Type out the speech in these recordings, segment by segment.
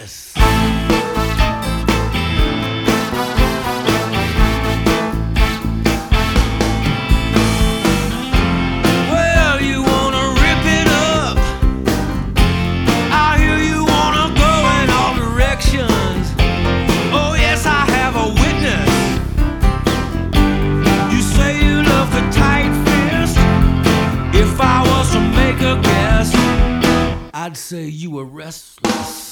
restless. Well, you wanna rip it up. I hear you wanna go in all directions. Oh yes, I have a witness. You say you love the tight fist. If I was to make a guess, I'd say you were restless.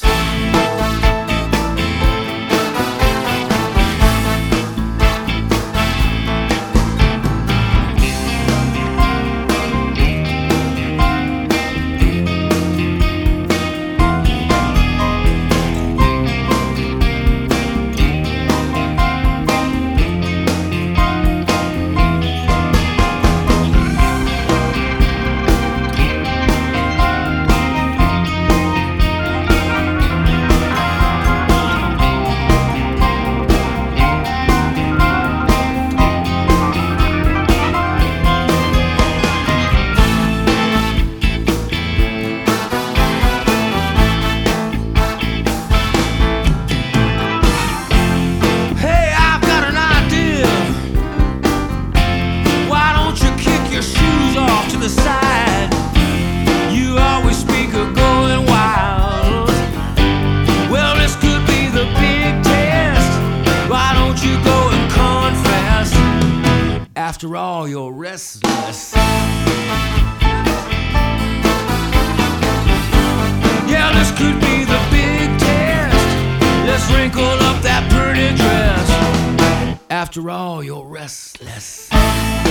Side. You always speak of going wild. Well, this could be the big test. Why don't you go and confess? After all, you're restless. Yeah, this could be the big test. Let's wrinkle up that pretty dress. After all, you're restless.